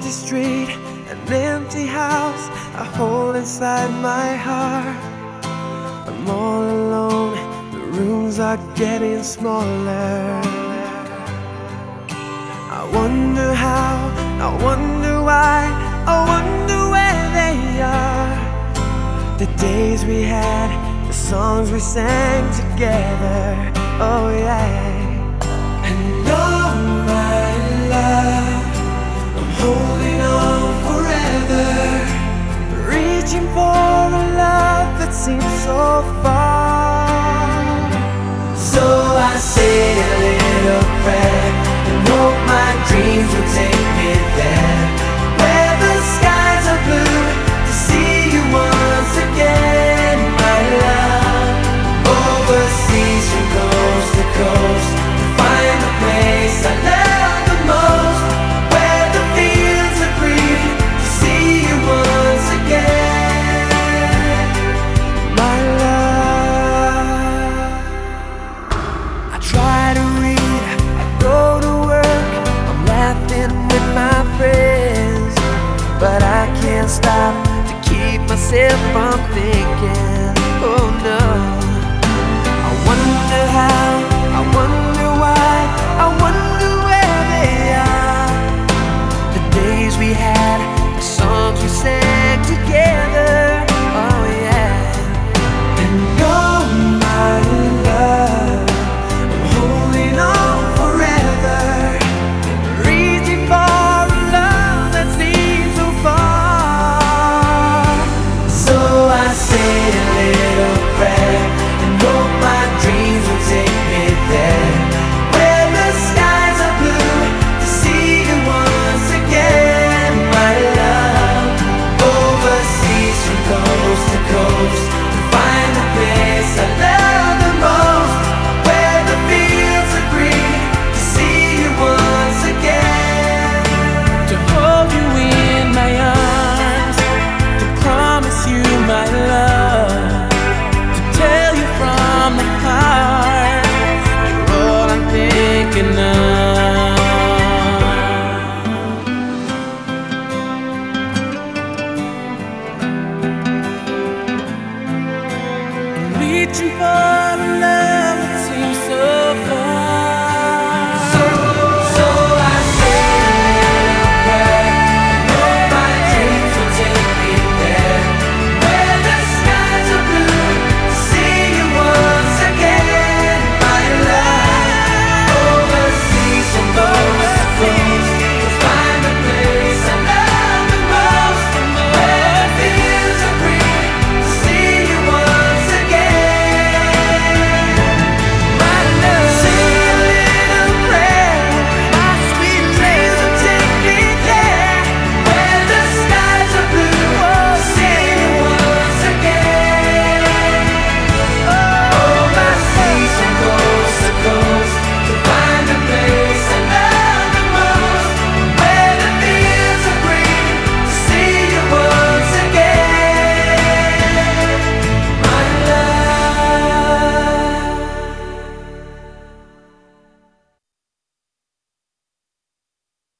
busy street, an empty house I hold inside my heart. I'm all alone, the rooms are getting smaller. I wonder how, I wonder why, I wonder where they are. The days we had, the songs we sang together, oh yeah. And oh my love, I'm holding on forever, reaching for a love that seems so far. So I say a little prayer and hope my dreams will take me there, where the skies are blue, to see you once again, my love. Overseas from coast to coast, to find the place I love the most, where the fields are green, to see you once again, my love. I try to read, I go to work, I'm laughing with my friends, but I can't stop to keep myself from thinking, oh no. I wonder how, I wonder why, I wonder where they are. The days we had, the songs we sang together, oh yeah. And oh my love, I'm holding on forever, reaching for a love that seems so far. So I say a little prayer and hope my dreams will take me there, where the skies are blue, to see you once again, my love. Overseas from coast to coast, to find the place I love the most, where the fields are green, to see you once again, to hold you in my arms, to promise you my love, to tell you from the heart, you're all I'm thinking of. Reaching for a love